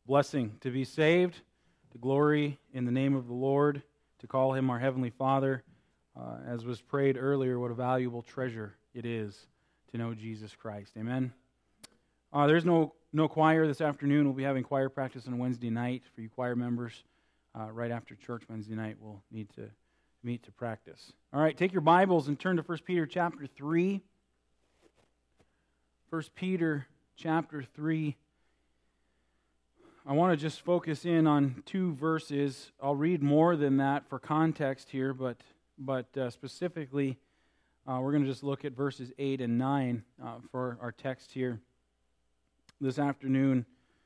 blessing to be saved, to glory in the name of the Lord, to call Him our Heavenly Father. As was prayed earlier, what a valuable treasure it is to know Jesus Christ. Amen. There's no choir this afternoon. We'll be having choir practice on Wednesday night for you choir members. Right after church Wednesday night, we'll need to meet to practice. All right, take your Bibles and turn to 1 Peter chapter 3. 1 Peter chapter 3. I want to just focus in on two verses. I'll read more than that for context here, but specifically, we're going to just look at verses 8 and 9 for our text here this afternoon.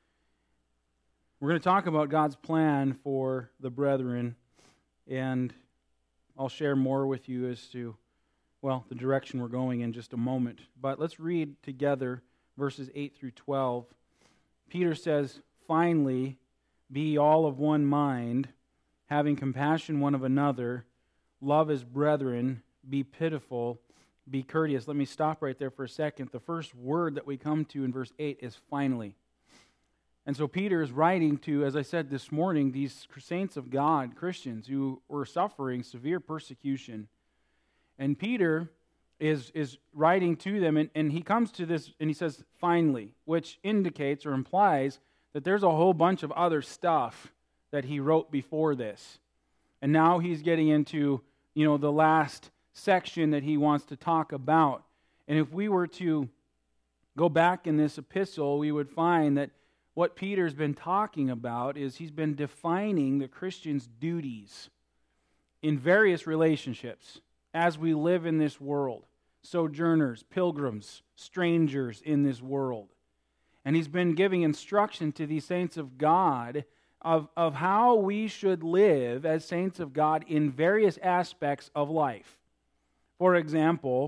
We're going to talk about God's plan for the brethren, and I'll share more with you as to, the direction we're going in just a moment. But let's read together verses 8 through 12. Peter says, "Finally, be all of one mind, having compassion one of another, love as brethren, be pitiful, be courteous." Let me stop right there for a second. The first word that we come to in verse 8 is finally. And so Peter is writing to, as I said this morning, these saints of God, Christians, who were suffering severe persecution. And Peter is writing to them, and he comes to this, and he says, finally, which indicates or implies that there's a whole bunch of other stuff that he wrote before this. And now he's getting into, the last section that he wants to talk about. And if we were to go back in this epistle, we would find that what Peter's been talking about is he's been defining the Christian's duties in various relationships as we live in this world. Sojourners, pilgrims, strangers in this world. And he's been giving instruction to these saints of God of how we should live as saints of God in various aspects of life. For example,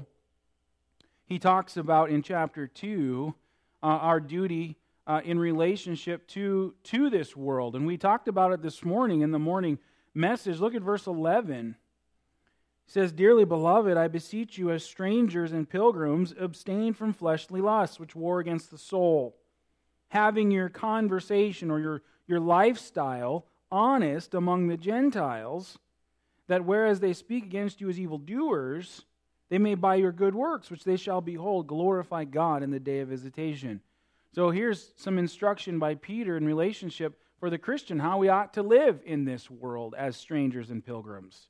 he talks about in chapter 2 our duty in relationship to this world. And we talked about it this morning in the morning message. Look at verse 11. It says, "Dearly beloved, I beseech you as strangers and pilgrims, abstain from fleshly lusts, which war against the soul, having your conversation or your lifestyle honest among the Gentiles, that whereas they speak against you as evildoers, they may by your good works, which they shall behold, glorify God in the day of visitation." So here's some instruction by Peter in relationship for the Christian, how we ought to live in this world as strangers and pilgrims.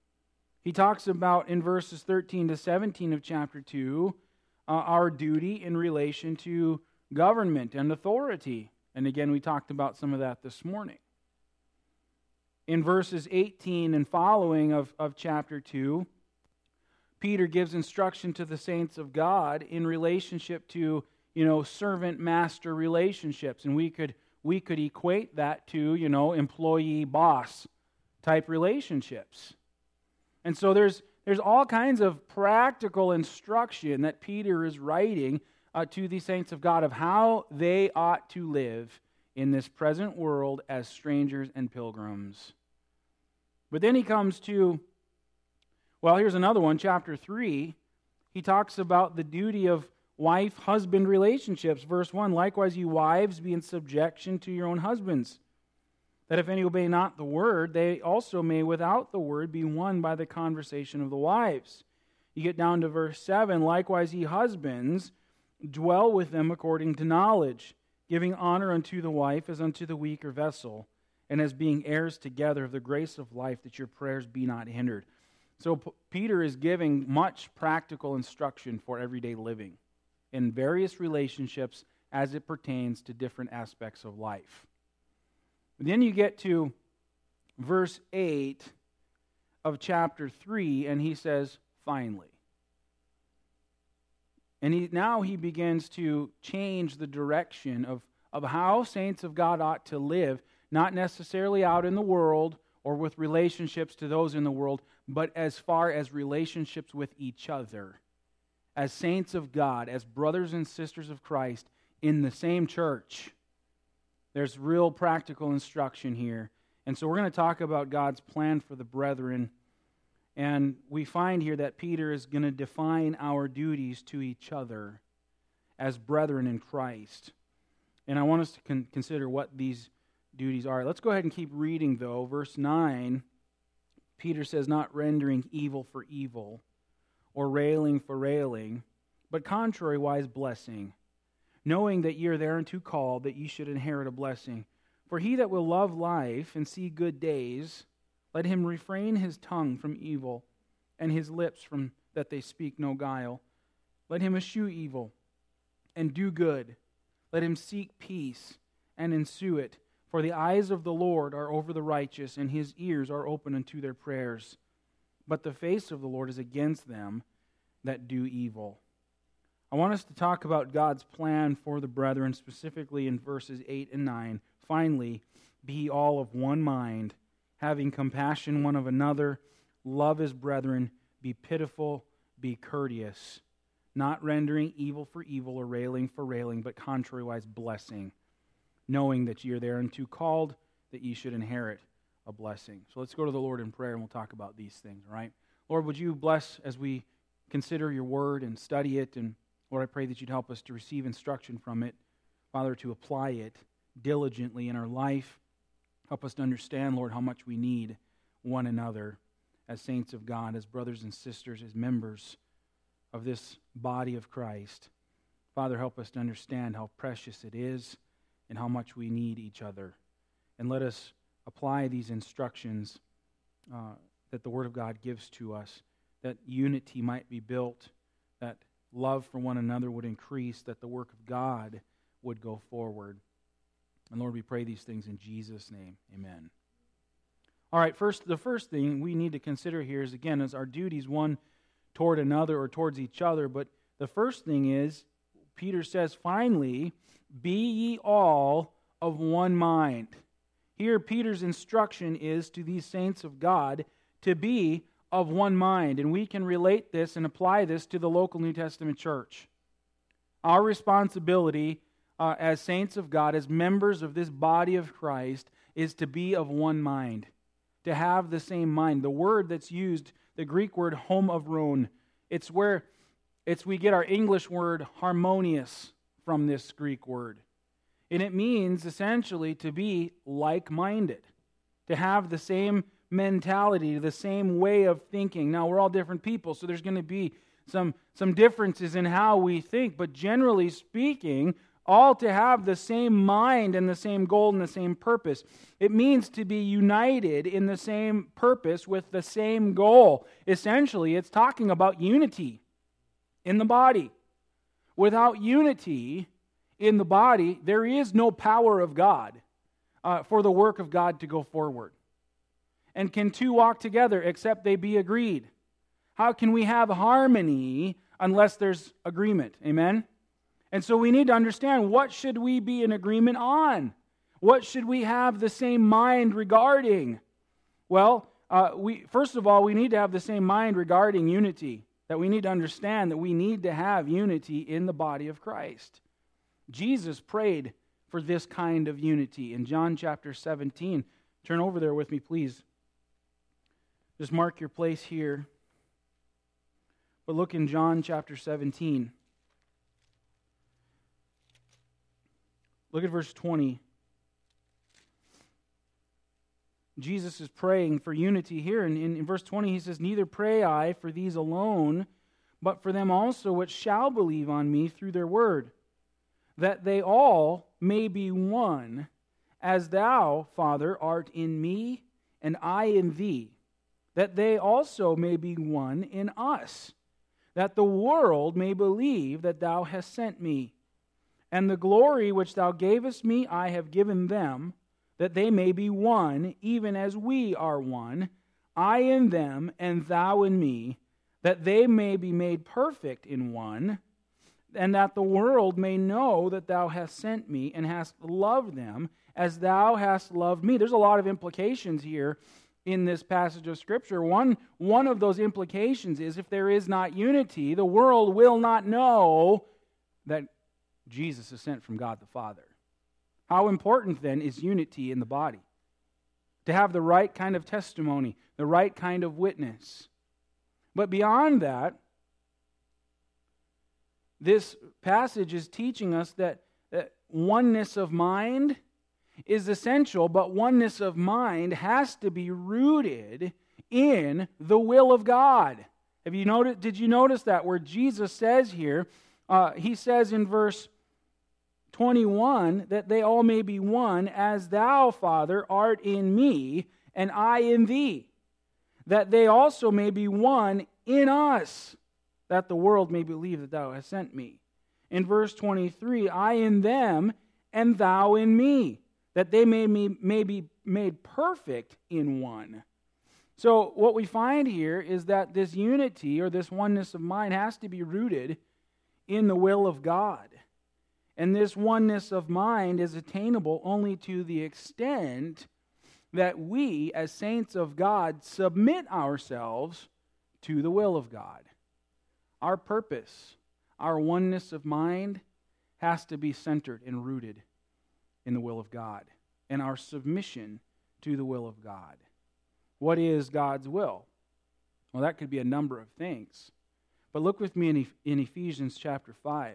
He talks about in verses 13 to 17 of chapter 2, our duty in relation to government and authority. And again, we talked about some of that this morning. In verses 18 and following of chapter 2, Peter gives instruction to the saints of God in relationship to servant-master relationships. And we could equate that to, employee-boss type relationships. And so there's all kinds of practical instruction that Peter is writing to the saints of God of how they ought to live in this present world as strangers and pilgrims. But then he comes to, here's another one, chapter 3. He talks about the duty of wife-husband relationships. Verse 1, "Likewise, you wives, be in subjection to your own husbands, that if any obey not the word, they also may without the word be won by the conversation of the wives." You get down to verse 7, "Likewise, ye husbands, dwell with them according to knowledge, giving honor unto the wife as unto the weaker vessel, and as being heirs together of the grace of life, that your prayers be not hindered." So Peter is giving much practical instruction for everyday living in various relationships as it pertains to different aspects of life. And then you get to verse 8 of chapter 3, and he says, "Finally." And now he begins to change the direction of how saints of God ought to live, not necessarily out in the world or with relationships to those in the world, but as far as relationships with each other. As saints of God, as brothers and sisters of Christ in the same church. There's real practical instruction here. And so we're going to talk about God's plan for the brethren. And we find here that Peter is going to define our duties to each other as brethren in Christ. And I want us to consider what these duties are. Let's go ahead and keep reading, though. Verse 9, Peter says, not rendering evil for evil, or railing for railing, but contrariwise blessing, knowing that ye are thereunto called, that ye should inherit a blessing. For he that will love life and see good days, let him refrain his tongue from evil, and his lips from that they speak no guile. Let him eschew evil, and do good. Let him seek peace, and ensue it. For the eyes of the Lord are over the righteous, and his ears are open unto their prayers. But the face of the Lord is against them that do evil. I want us to talk about God's plan for the brethren, specifically in verses 8 and 9. Finally, be all of one mind, having compassion one of another, love as brethren, be pitiful, be courteous, not rendering evil for evil or railing for railing, but contrariwise blessing, knowing that ye are thereunto called, that ye should inherit a blessing. So let's go to the Lord in prayer and we'll talk about these things, all right? Lord, would you bless as we consider your word and study it, and Lord, I pray that you'd help us to receive instruction from it, Father, to apply it diligently in our life. Help us to understand, Lord, how much we need one another as saints of God, as brothers and sisters, as members of this body of Christ. Father, help us to understand how precious it is and how much we need each other. And let us apply these instructions that the Word of God gives to us, that unity might be built, that love for one another would increase, that the work of God would go forward. And Lord, we pray these things in Jesus' name. Amen. All right, the first thing we need to consider here is, again, is our duties one toward another or towards each other. But the first thing is, Peter says, finally, be ye all of one mind. Here, Peter's instruction is to these saints of God to be of one mind. And we can relate this and apply this to the local New Testament church. Our responsibility as saints of God, as members of this body of Christ, is to be of one mind, to have the same mind. The word that's used, the Greek word homavron, it's where we get our English word harmonious from this Greek word. And it means essentially to be like-minded, to have the same mentality, the same way of thinking. Now, we're all different people, so there's going to be some differences in how we think, but generally speaking, all to have the same mind and the same goal and the same purpose. It means to be united in the same purpose with the same goal. Essentially, it's talking about unity in the body. Without unity in the body, there is no power of God for the work of God to go forward. And can two walk together except they be agreed? How can we have harmony unless there's agreement? Amen? And so we need to understand, what should we be in agreement on? What should we have the same mind regarding? Well, first of all, we need to have the same mind regarding unity. That we need to understand that we need to have unity in the body of Christ. Jesus prayed for this kind of unity in John chapter 17. Turn over there with me, please. Just mark your place here. But look in John chapter 17. Look at verse 20. Jesus is praying for unity here. And in verse 20 he says, neither pray I for these alone, but for them also which shall believe on me through their word, that they all may be one, as thou, Father, art in me, and I in thee, that they also may be one in us, that the world may believe that thou hast sent me. And the glory which thou gavest me I have given them, that they may be one, even as we are one, I in them, and thou in me, that they may be made perfect in one, and that the world may know that thou hast sent me, and hast loved them as thou hast loved me. There's a lot of implications here in this passage of Scripture. One of those implications is, if there is not unity, the world will not know that Jesus is sent from God the Father. How important then is unity in the body? To have the right kind of testimony, the right kind of witness. But beyond that, this passage is teaching us that oneness of mind is essential, but oneness of mind has to be rooted in the will of God. Have you noticed? Did you notice that where Jesus says here, he says in verse 21 that they all may be one, as thou, Father, art in me, and I in thee, that they also may be one in us, that the world may believe that thou hast sent me. In verse 23, I in them, and thou in me, that they may be made perfect in one. So what we find here is that this unity or this oneness of mind has to be rooted in the will of God. And this oneness of mind is attainable only to the extent that we, as saints of God, submit ourselves to the will of God. Our purpose, our oneness of mind, has to be centered and rooted in the will of God, and our submission to the will of God. What is God's will? Well, that could be a number of things. But look with me in Ephesians chapter 5.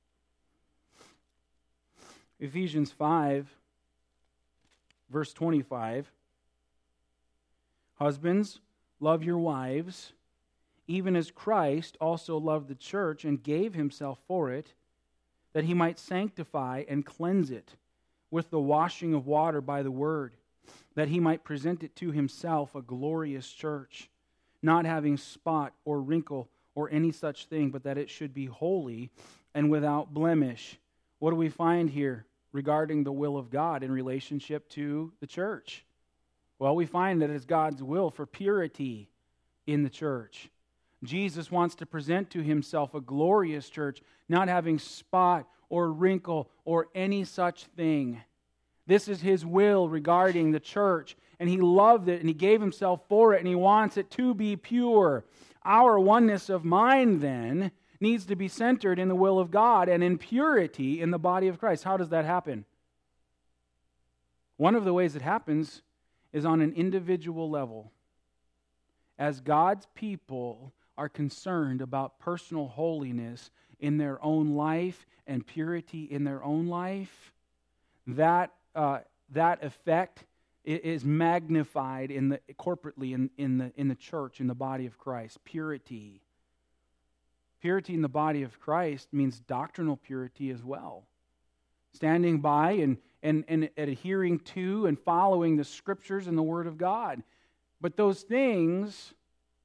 Ephesians 5, verse 25. Husbands, love your wives, even as Christ also loved the church and gave himself for it, that he might sanctify and cleanse it with the washing of water by the word, that he might present it to himself a glorious church, not having spot or wrinkle or any such thing, but that it should be holy and without blemish. What do we find here regarding the will of God in relationship to the church? Well, we find that it's God's will for purity in the church. Jesus wants to present to himself a glorious church, not having spot or wrinkle or any such thing. This is his will regarding the church, and he loved it, and he gave himself for it, and he wants it to be pure. Our oneness of mind, then, needs to be centered in the will of God and in purity in the body of Christ. How does that happen? One of the ways it happens is on an individual level. As God's people are concerned about personal holiness in their own life and purity in their own life, that effect is magnified corporately in the church, in the body of Christ. Purity. Purity in the body of Christ means doctrinal purity as well. Standing by and adhering to and following the Scriptures and the Word of God. But those things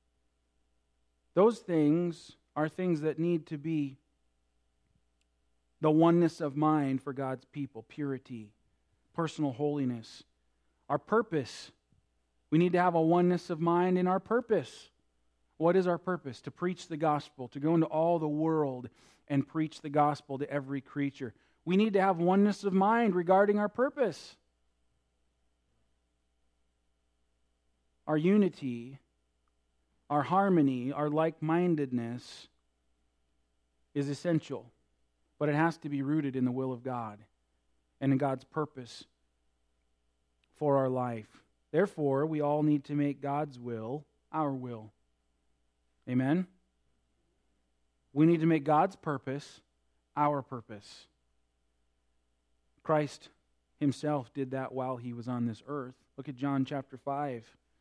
are things that need to be the oneness of mind for God's people. Purity, personal holiness. Our purpose. We need to have a oneness of mind in our purpose. What is our purpose? To preach the gospel, to go into all the world and preach the gospel to every creature. We need to have oneness of mind regarding our purpose. Our unity, our harmony, our like-mindedness is essential, but it has to be rooted in the will of God and in God's purpose for our life. Therefore, we all need to make God's will our will. Amen? We need to make God's purpose our purpose. Christ himself did that while he was on this earth. Look at John chapter 5.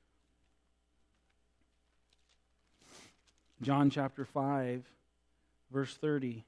John chapter 5, verse 30.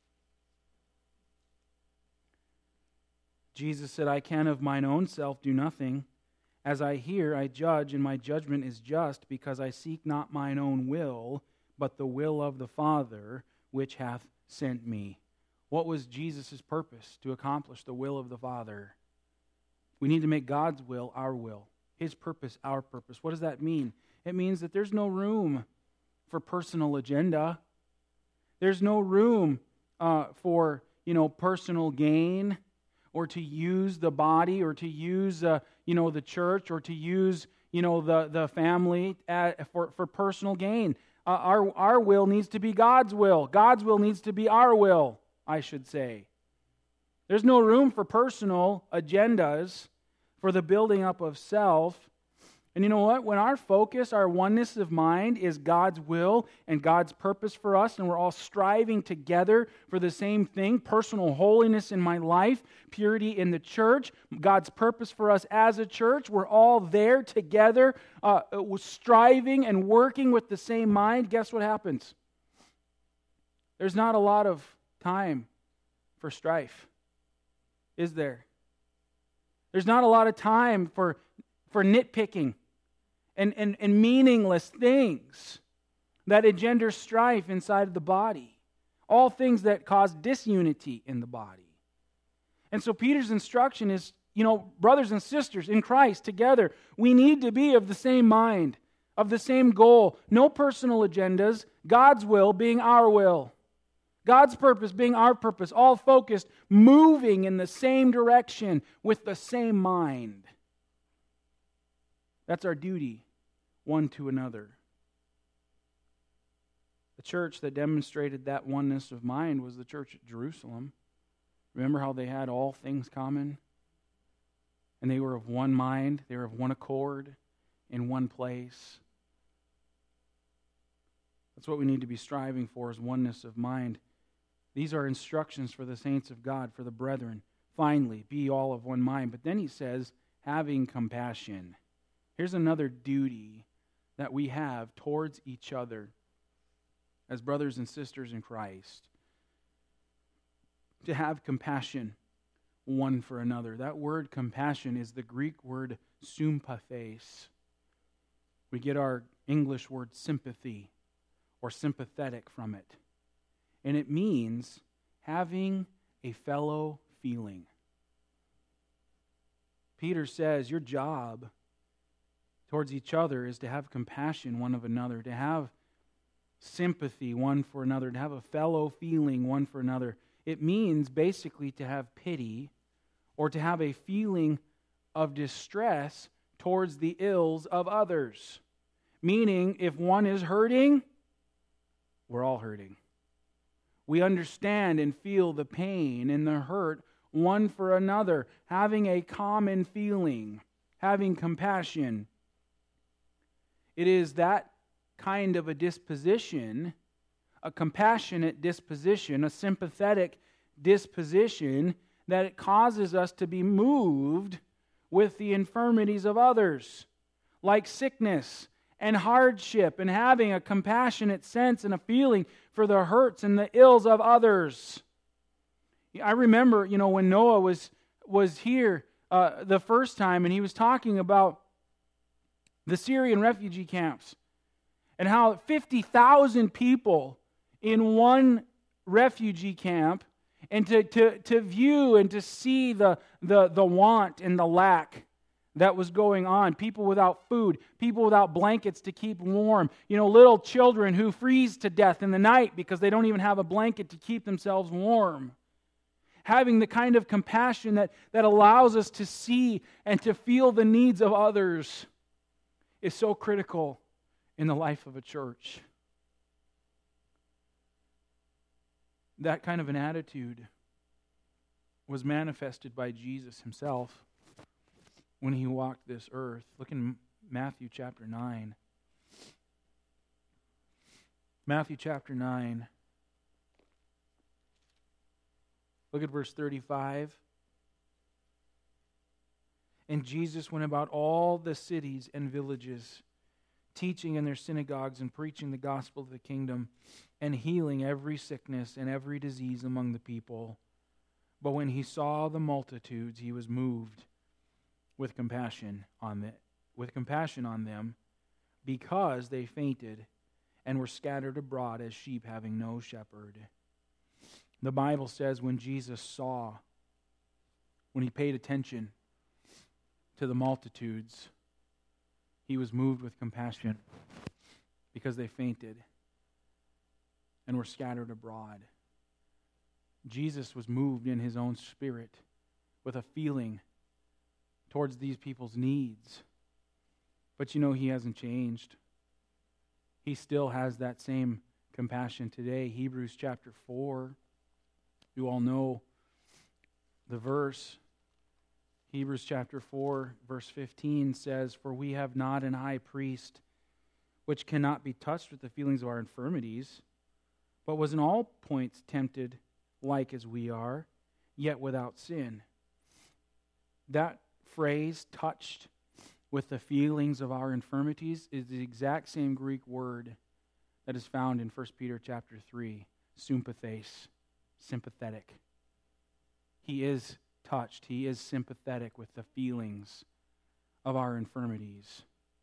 Jesus said, I can of mine own self do nothing. As I hear, I judge, and my judgment is just, because I seek not mine own will, but the will of the Father, which hath sent me. What was Jesus' purpose? To accomplish the will of the Father. We need to make God's will our will. His purpose our purpose. What does that mean? It means that there's no room for personal agenda. There's no room for personal gain, or to use the body, or to use the church, or to use the family for personal gain. Our will needs to be God's will. God's will needs to be our will, I should say. There's no room for personal agendas, for the building up of self, And you know what? When our focus, our oneness of mind is God's will and God's purpose for us, and we're all striving together for the same thing, personal holiness in my life, purity in the church, God's purpose for us as a church, we're all there together, striving and working with the same mind. Guess what happens? There's not a lot of time for strife, is there? There's not a lot of time for nitpicking and meaningless things that engender strife inside of the body. All things that cause disunity in the body. And so Peter's instruction is, brothers and sisters in Christ together, we need to be of the same mind, of the same goal. No personal agendas, God's will being our will. God's purpose being our purpose, all focused, moving in the same direction with the same mind. That's our duty, one to another. The church that demonstrated that oneness of mind was the church at Jerusalem. Remember how they had all things common? And they were of one mind, they were of one accord, in one place. That's what we need to be striving for, is oneness of mind. These are instructions for the saints of God, for the brethren. Finally, be all of one mind. But then he says, having compassion. Here's another duty that we have towards each other as brothers and sisters in Christ. To have compassion one for another. That word compassion is the Greek word sympathes. We get our English word sympathy or sympathetic from it. And it means having a fellow feeling. Peter says your job towards each other is to have compassion one of another, to have sympathy one for another, to have a fellow feeling one for another. It means basically to have pity or to have a feeling of distress towards the ills of others. Meaning, if one is hurting, we're all hurting. We understand and feel the pain and the hurt one for another, having a common feeling, having compassion. It is that kind of a disposition, a compassionate disposition, a sympathetic disposition, that it causes us to be moved with the infirmities of others, like sickness and hardship, and having a compassionate sense and a feeling for the hurts and the ills of others. I remember, when Noah was here the first time, and he was talking about the Syrian refugee camps, and how 50,000 people in one refugee camp, and to view and to see the want and the lack that was going on. People without food, people without blankets to keep warm, little children who freeze to death in the night because they don't even have a blanket to keep themselves warm. Having the kind of compassion that allows us to see and to feel the needs of others is so critical in the life of a church. That kind of an attitude was manifested by Jesus himself when he walked this earth. Look in Matthew chapter 9. Matthew chapter 9. Look at verse 35. And Jesus went about all the cities and villages, teaching in their synagogues and preaching the gospel of the kingdom, and healing every sickness and every disease among the people. But when he saw the multitudes, he was moved with compassion on them, because they fainted and were scattered abroad as sheep having no shepherd. The Bible says when Jesus saw, when he paid attention to the multitudes, he was moved with compassion because they fainted and were scattered abroad. Jesus was moved in his own spirit with a feeling towards these people's needs. But he hasn't changed. He still has that same compassion today. Hebrews chapter 4, you all know the verse. Hebrews chapter 4, verse 15 says, "For we have not an high priest which cannot be touched with the feelings of our infirmities, but was in all points tempted like as we are, yet without sin." That phrase, touched with the feelings of our infirmities, is the exact same Greek word that is found in 1 Peter chapter 3, sympathes, sympathetic. He is touched. He is sympathetic with the feelings of our infirmities.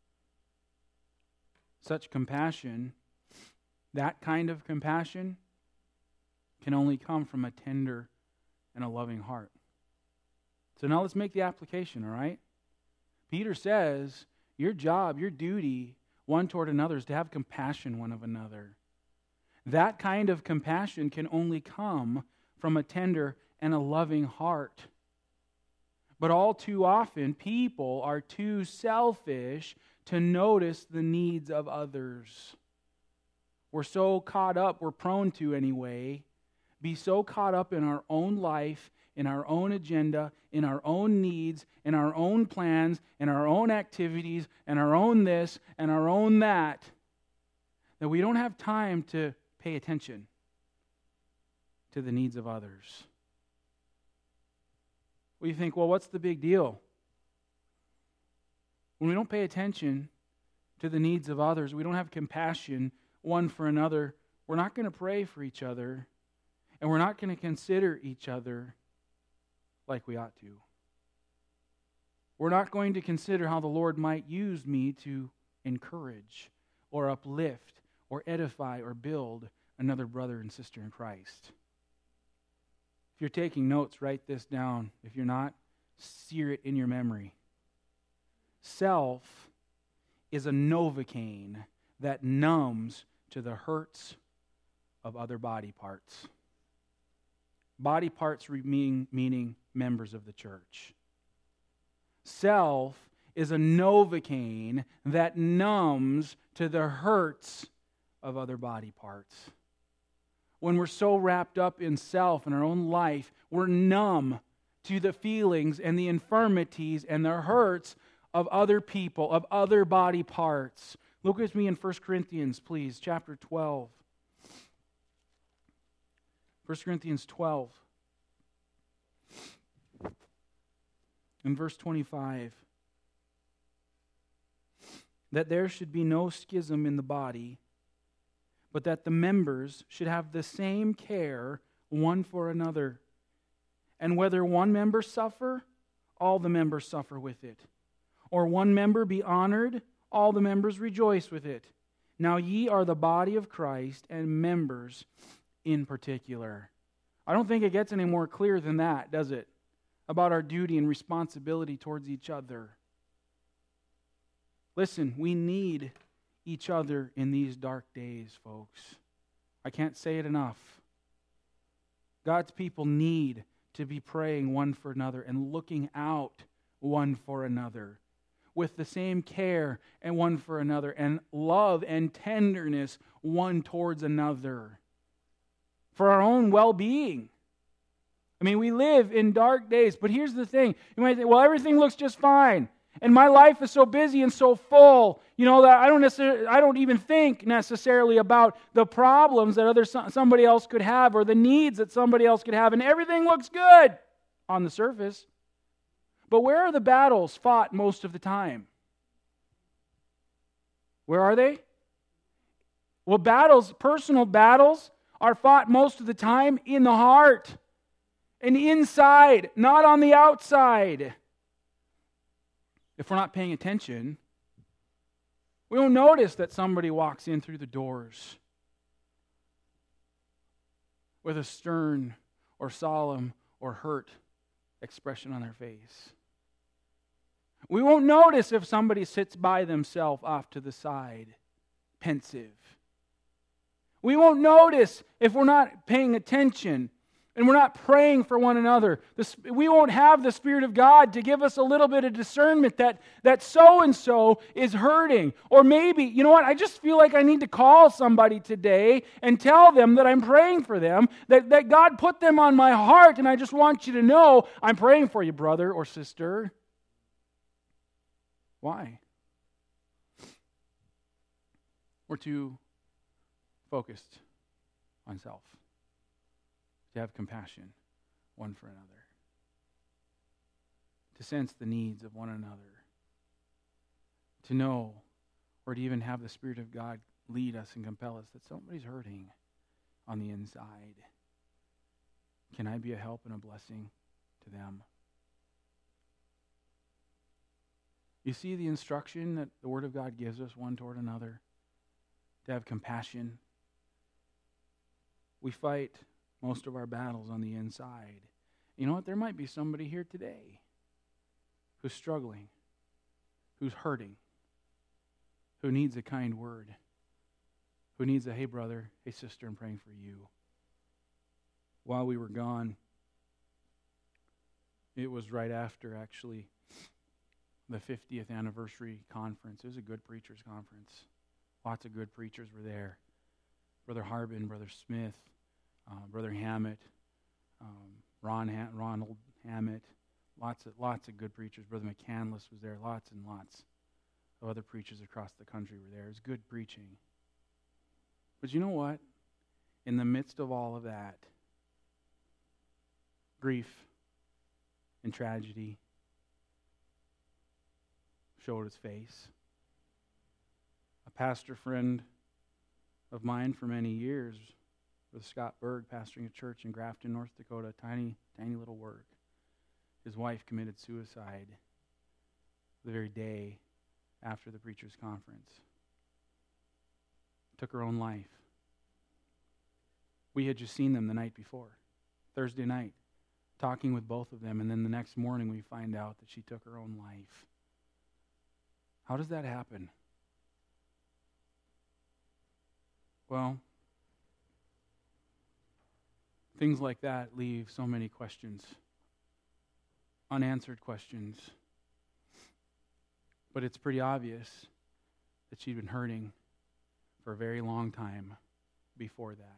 Such compassion, that kind of compassion, can only come from a tender and a loving heart. So now let's make the application, all right? Peter says, your job, your duty, one toward another, is to have compassion one of another. That kind of compassion can only come from a tender and a loving heart. But all too often, people are too selfish to notice the needs of others. We're so caught up, we're prone to anyway, be so caught up in our own life, in our own agenda, in our own needs, in our own plans, in our own activities, and our own this and our own that we don't have time to pay attention to the needs of others. We think, well, what's the big deal? When we don't pay attention to the needs of others, we don't have compassion one for another, we're not going to pray for each other, and we're not going to consider each other like we ought to. We're not going to consider how the Lord might use me to encourage or uplift or edify or build another brother and sister in Christ. If you're taking notes, write this down. If you're not, sear it in your memory. Self is a Novocaine that numbs to the hurts of other body parts. Body parts meaning members of the church. Self is a Novocaine that numbs to the hurts of other body parts. When we're so wrapped up in self and our own life, we're numb to the feelings and the infirmities and the hurts of other people, of other body parts. Look with me in 1 Corinthians, please, chapter 12. 1 Corinthians 12. In verse 25. That there should be no schism in the body, but that the members should have the same care one for another. And whether one member suffer, all the members suffer with it. Or one member be honored, all the members rejoice with it. Now ye are the body of Christ, and members in particular. I don't think it gets any more clear than that, does it? About our duty and responsibility towards each other. Listen, we need each other in these dark days, folks. I can't say it enough. God's people need to be praying one for another and looking out one for another with the same care and one for another and love and tenderness one towards another for our own well-being. I mean, we live in dark days, but here's the thing. You might think, well, everything looks just fine. And my life is so busy and so full, that I don't even think necessarily about the problems that somebody else could have or the needs that somebody else could have, and everything looks good on the surface. But where are the battles fought most of the time? Where are they? Well, personal battles are fought most of the time in the heart and inside, not on the outside. If we're not paying attention, we won't notice that somebody walks in through the doors with a stern or solemn or hurt expression on their face. We won't notice if somebody sits by themselves off to the side, pensive. We won't notice if we're not paying attention And we're not praying for one another. We won't have the Spirit of God to give us a little bit of discernment that so-and-so is hurting. Or maybe, you know what, I just feel like I need to call somebody today and tell them that I'm praying for them, that God put them on my heart, and I just want you to know I'm praying for you, brother or sister. Why? We're too focused on self. To have compassion one for another. To sense the needs of one another. To know or to even have the Spirit of God lead us and compel us that somebody's hurting on the inside. Can I be a help and a blessing to them? You see the instruction that the Word of God gives us one toward another? To have compassion. We fight most of our battles on the inside. You know what? There might be somebody here today who's struggling, who's hurting, who needs a kind word, who needs a, hey brother, hey sister, I'm praying for you. While we were gone, it was right after actually the 50th anniversary conference. It was a good preachers conference. Lots of good preachers were there. Brother Harbin, Brother Smith, Brother Hammett, Ronald Hammett, lots of good preachers. Brother McCandless was there. Lots and lots of other preachers across the country were there. It was good preaching. But you know what? In the midst of all of that, grief and tragedy showed its face. A pastor friend of mine for many years, with Scott Berg, pastoring a church in Grafton, North Dakota, tiny little work. His wife committed suicide the very day after the preacher's conference. Took her own life. We had just seen them the night before, Thursday night, talking with both of them, and then the next morning we find out that she took her own life. How does that happen? Well, things like that leave so many questions, unanswered questions. But it's pretty obvious that she'd been hurting for a very long time before that.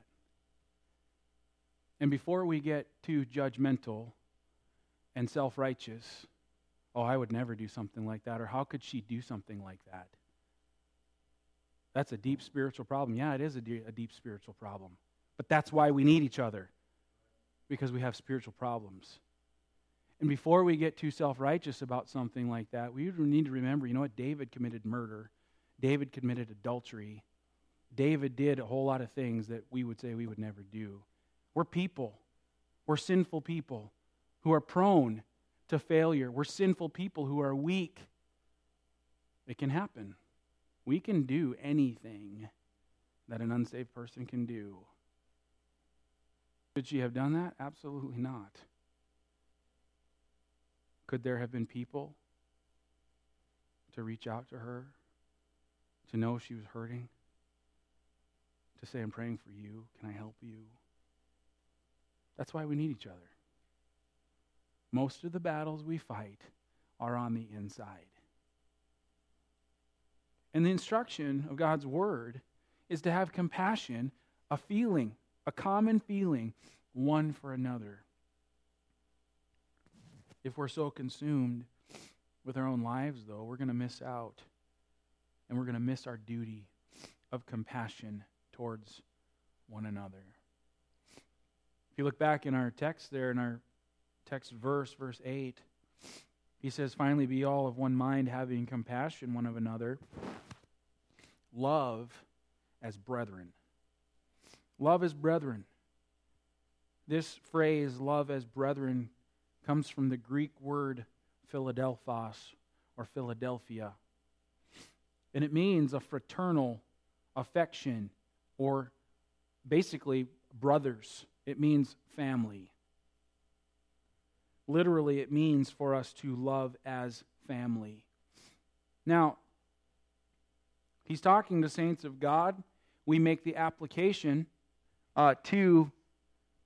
And before we get too judgmental and self-righteous, oh, I would never do something like that, or how could she do something like that? That's a deep spiritual problem. Yeah, it is a deep spiritual problem. But that's why we need each other. Because we have spiritual problems. And before we get too self-righteous about something like that, we need to remember, you know what? David committed murder. David committed adultery. David did a whole lot of things that we would say we would never do. We're people. We're sinful people who are prone to failure. We're sinful people who are weak. It can happen. We can do anything that an unsaved person can do. Could she have done that? Absolutely not. Could there have been people to reach out to her, to know she was hurting, to say, I'm praying for you, can I help you? That's why we need each other. Most of the battles we fight are on the inside. And the instruction of God's Word is to have compassion, a feeling, a common feeling, one for another. If we're so consumed with our own lives, though, we're going to miss out. And we're going to miss our duty of compassion towards one another. If you look back in our text there, in our text verse 8, he says, finally be all of one mind, having compassion one of another. Love as brethren. Love as brethren. This phrase, love as brethren, comes from the Greek word Philadelphos, or Philadelphia. And it means a fraternal affection, or basically brothers. It means family. Literally, it means for us to love as family. Now, he's talking to saints of God. We make the application to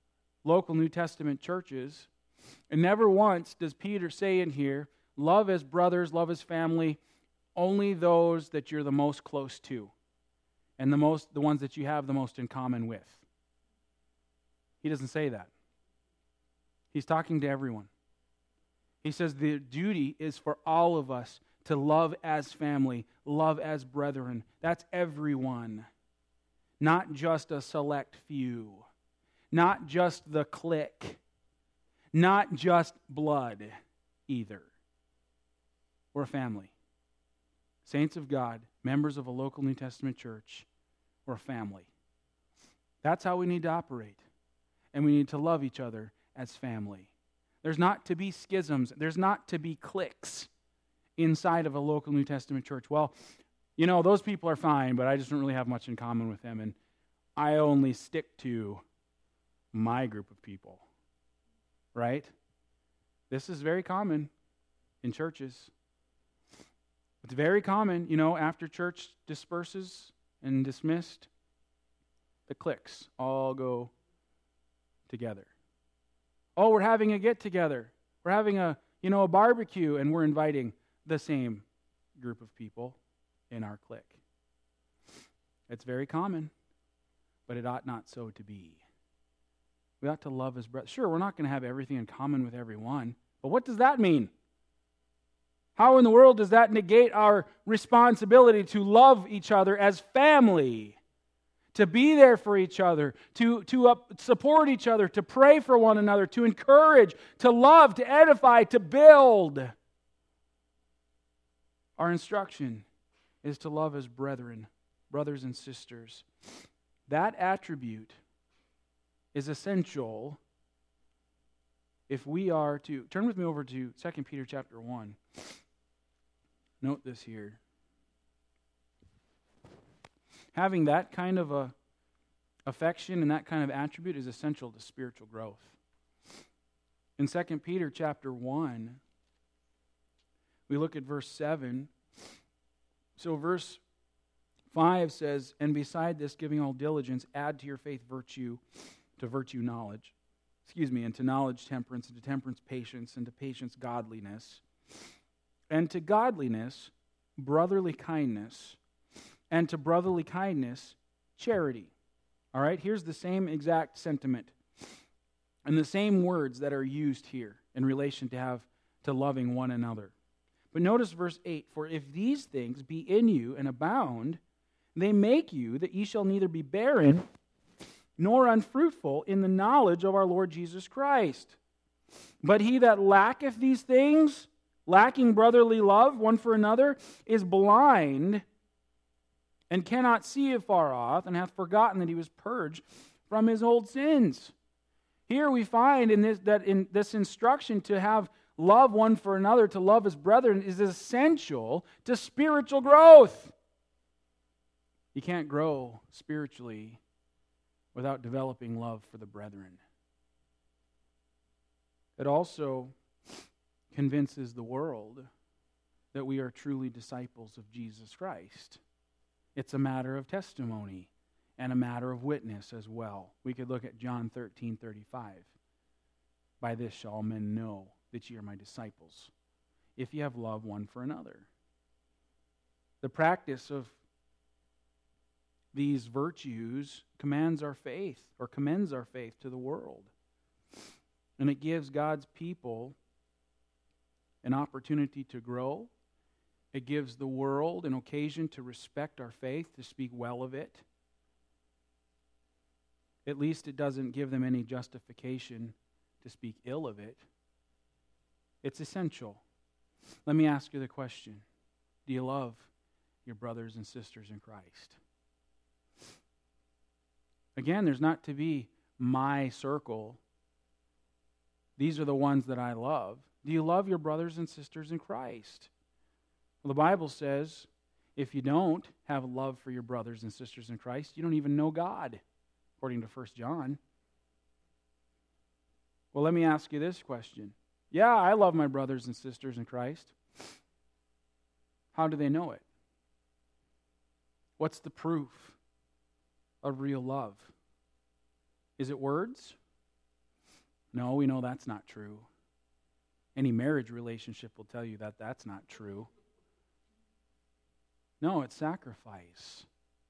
local New Testament churches, and never once does Peter say in here, love as brothers, love as family, only those that you're the most close to, and the ones that you have the most in common with. He doesn't say that. He's talking to everyone. He says the duty is for all of us to love as family, love as brethren. That's everyone, not just a select few, not just the clique, not just blood either. We're a family. Saints of God, members of a local New Testament church, we're a family. That's how we need to operate. And we need to love each other as family. There's not to be schisms. There's not to be cliques inside of a local New Testament church. Well, those people are fine, but I just don't really have much in common with them, and I only stick to my group of people. Right? This is very common in churches. It's very common, after church disperses and dismissed, the cliques all go together. Oh, we're having a get-together. We're having a barbecue, and we're inviting the same group of people in our clique. It's very common, but it ought not so to be. We ought to love as brothers. Sure, we're not going to have everything in common with everyone, but what does that mean? How in the world does that negate our responsibility to love each other as family? To be there for each other, to support each other, to pray for one another, to encourage, to love, to edify, to build. Our instruction is to love as brethren, brothers and sisters. That attribute is essential if we are to... Turn with me over to 2 Peter chapter 1. Note this here. Having that kind of a affection and that kind of attribute is essential to spiritual growth. In 2 Peter chapter 1, we look at verse 7. So verse 5 says, "And beside this, giving all diligence, add to your faith virtue, to virtue knowledge, and to knowledge temperance, and to temperance patience, and to patience godliness, and to godliness brotherly kindness, and to brotherly kindness charity." All right, here's the same exact sentiment and the same words that are used here in relation to loving one another. But notice verse 8, "For if these things be in you and abound, they make you that ye shall neither be barren nor unfruitful in the knowledge of our Lord Jesus Christ. But he that lacketh these things, lacking brotherly love one for another, is blind and cannot see afar off, and hath forgotten that he was purged from his old sins." Here we find in this instruction to have love one for another, to love as brethren, is essential to spiritual growth. You can't grow spiritually without developing love for the brethren. It also convinces the world that we are truly disciples of Jesus Christ. It's a matter of testimony and a matter of witness as well. We could look at John 13:35. "By this shall all men know that ye are my disciples, if ye have love one for another." The practice of these virtues commends our faith to the world. And it gives God's people an opportunity to grow. It gives the world an occasion to respect our faith, to speak well of it. At least it doesn't give them any justification to speak ill of it. It's essential. Let me ask you the question. Do you love your brothers and sisters in Christ? Again, there's not to be my circle. These are the ones that I love. Do you love your brothers and sisters in Christ? Well, the Bible says if you don't have love for your brothers and sisters in Christ, you don't even know God, according to 1 John. Well, let me ask you this question. Yeah, I love my brothers and sisters in Christ. How do they know it? What's the proof of real love? Is it words? No, we know that's not true. Any marriage relationship will tell you that that's not true. No, it's sacrifice.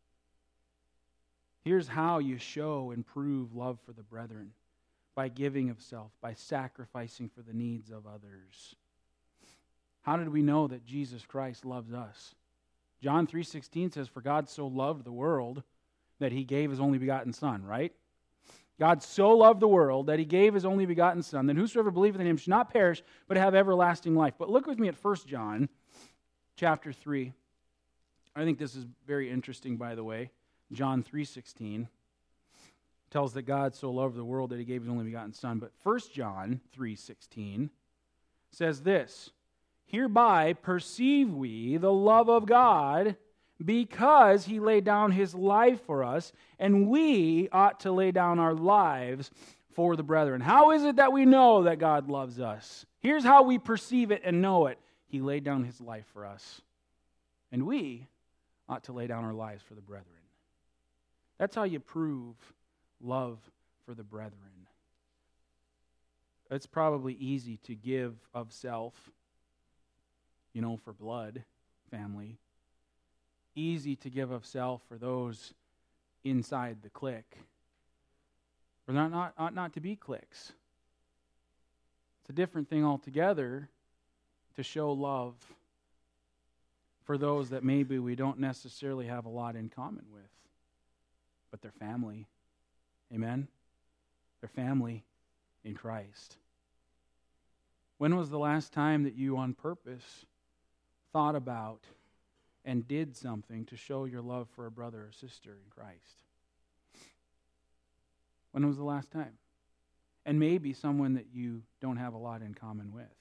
Here's how you show and prove love for the brethren: by giving of self, by sacrificing for the needs of others. How did we know that Jesus Christ loves us? John 3:16 says, "For God so loved the world that he gave his only begotten Son," right? God so loved the world that he gave his only begotten Son, that whosoever believeth in him should not perish, but have everlasting life. But look with me at 1 John chapter 3. I think this is very interesting, by the way. John 3:16 tells that God so loved the world that he gave his only begotten Son. But 1 John 3:16 says this, "Hereby perceive we the love of God, because he laid down his life for us, and we ought to lay down our lives for the brethren." How is it that we know that God loves us? Here's how we perceive it and know it. He laid down his life for us, and we ought to lay down our lives for the brethren. That's how you prove love for the brethren. It's probably easy to give of self, for blood, family. Easy to give of self for those inside the clique. But ought not to be cliques. It's a different thing altogether to show love for those that maybe we don't necessarily have a lot in common with, but they're family. Amen? They're family in Christ. When was the last time that you on purpose thought about and did something to show your love for a brother or sister in Christ? When was the last time? And maybe someone that you don't have a lot in common with.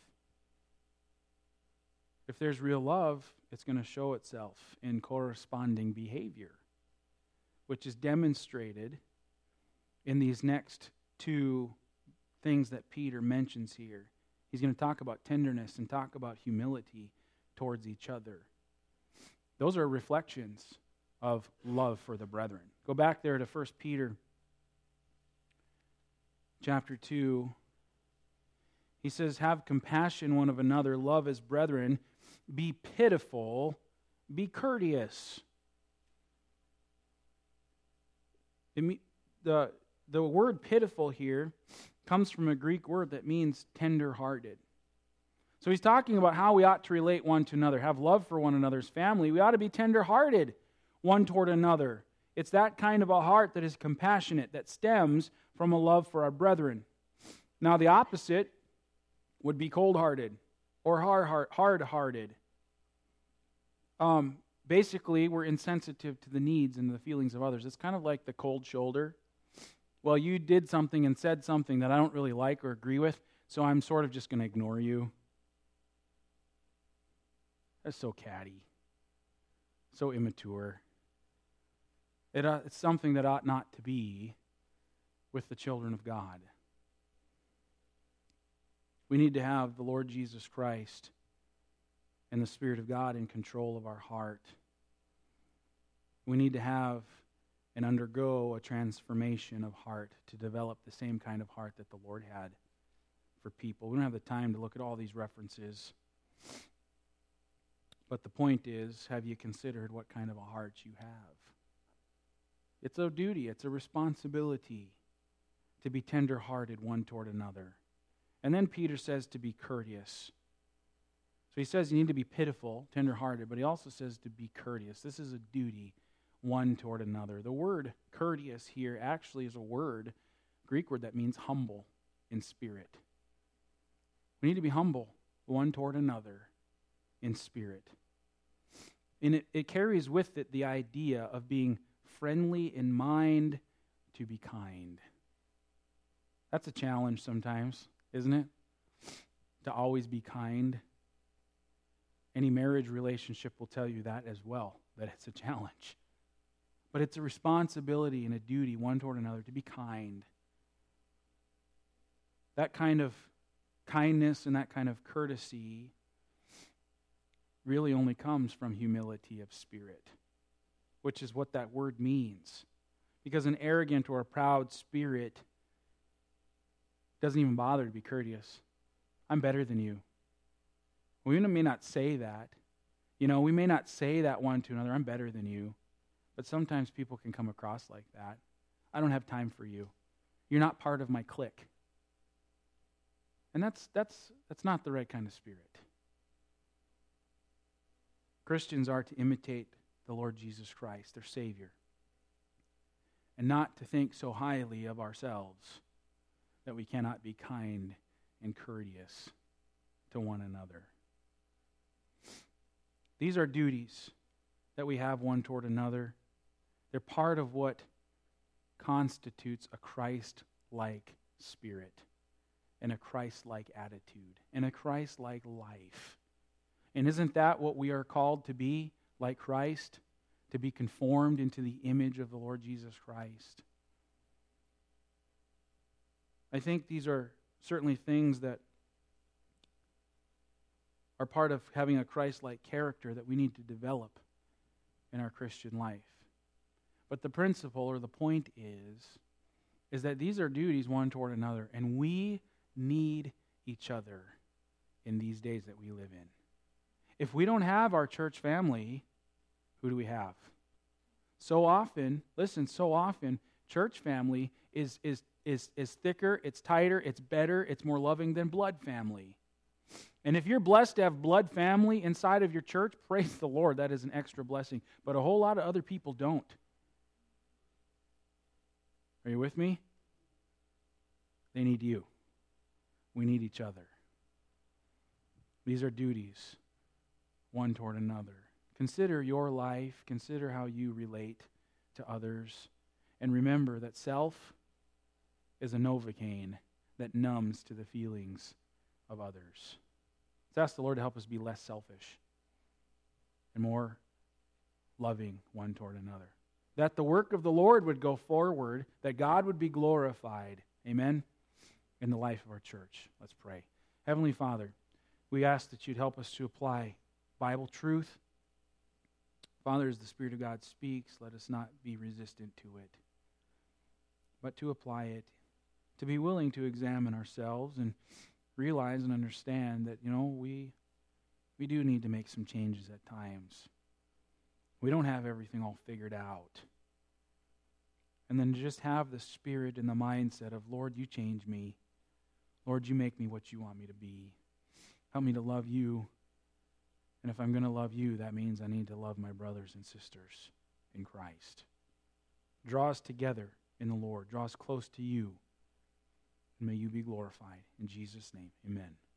If there's real love, it's going to show itself in corresponding behavior, which is demonstrated in these next two things that Peter mentions here. He's going to talk about tenderness and talk about humility towards each other. Those are reflections of love for the brethren. Go back there to 1 Peter chapter 2. He says, "Have compassion one of another, love as brethren, be pitiful, be courteous." The word pitiful here comes from a Greek word that means tender-hearted. So he's talking about how we ought to relate one to another, have love for one another's family. We ought to be tender-hearted one toward another. It's that kind of a heart that is compassionate, that stems from a love for our brethren. Now the opposite would be cold-hearted or hard-hearted. Basically, we're insensitive to the needs and the feelings of others. It's kind of like the cold shoulder. Well, you did something and said something that I don't really like or agree with, so I'm sort of just going to ignore you. That's so catty, so immature. It's something that ought not to be with the children of God. We need to have the Lord Jesus Christ and the Spirit of God in control of our heart. We need to have and undergo a transformation of heart to develop the same kind of heart that the Lord had for people. We don't have the time to look at all these references. But the point is, have you considered what kind of a heart you have? It's a duty, it's a responsibility to be tender-hearted one toward another. And then Peter says to be courteous. So he says you need to be pitiful, tender-hearted, but he also says to be courteous. This is a duty one toward another. The word courteous here actually is a Greek word that means humble in spirit. We need to be humble one toward another in spirit. And it carries with it the idea of being friendly in mind to be kind. That's a challenge sometimes, isn't it? To always be kind. Any marriage relationship will tell you that as well, that it's a challenge. But it's a responsibility and a duty one toward another to be kind. That kind of kindness and that kind of courtesy really only comes from humility of spirit, which is what that word means. Because an arrogant or a proud spirit doesn't even bother to be courteous. I'm better than you. We may not say that. We may not say that one to another, I'm better than you. But sometimes people can come across like that. I don't have time for you. You're not part of my clique. And that's not the right kind of spirit. Christians are to imitate the Lord Jesus Christ, their Savior, and not to think so highly of ourselves that we cannot be kind and courteous to one another. These are duties that we have one toward another. They're part of what constitutes a Christ-like spirit and a Christ-like attitude and a Christ-like life. And isn't that what we are called to be, like Christ? To be conformed into the image of the Lord Jesus Christ. I think these are certainly things that are part of having a Christ-like character that we need to develop in our Christian life. But the principle or the point is that these are duties one toward another, and we need each other in these days that we live in. If we don't have our church family, who do we have? So often, church family is thicker, it's tighter, it's better, it's more loving than blood family. And if you're blessed to have blood family inside of your church, praise the Lord, that is an extra blessing. But a whole lot of other people don't. Are you with me? They need you. We need each other. These are duties, one toward another. Consider your life. Consider how you relate to others. And remember that self is a Novocaine that numbs to the feelings of others. Let's ask the Lord to help us be less selfish and more loving one toward another. That the work of the Lord would go forward, that God would be glorified. Amen? In the life of our church. Let's pray. Heavenly Father, we ask that you'd help us to apply Bible truth. Father, as the Spirit of God speaks, let us not be resistant to it, but to apply it, to be willing to examine ourselves and realize and understand that, we do need to make some changes at times. We don't have everything all figured out. And then just have the spirit and the mindset of, Lord, you change me. Lord, you make me what you want me to be. Help me to love you. And if I'm going to love you, that means I need to love my brothers and sisters in Christ. Draw us together in the Lord. Draw us close to you. And may you be glorified. In Jesus' name, amen.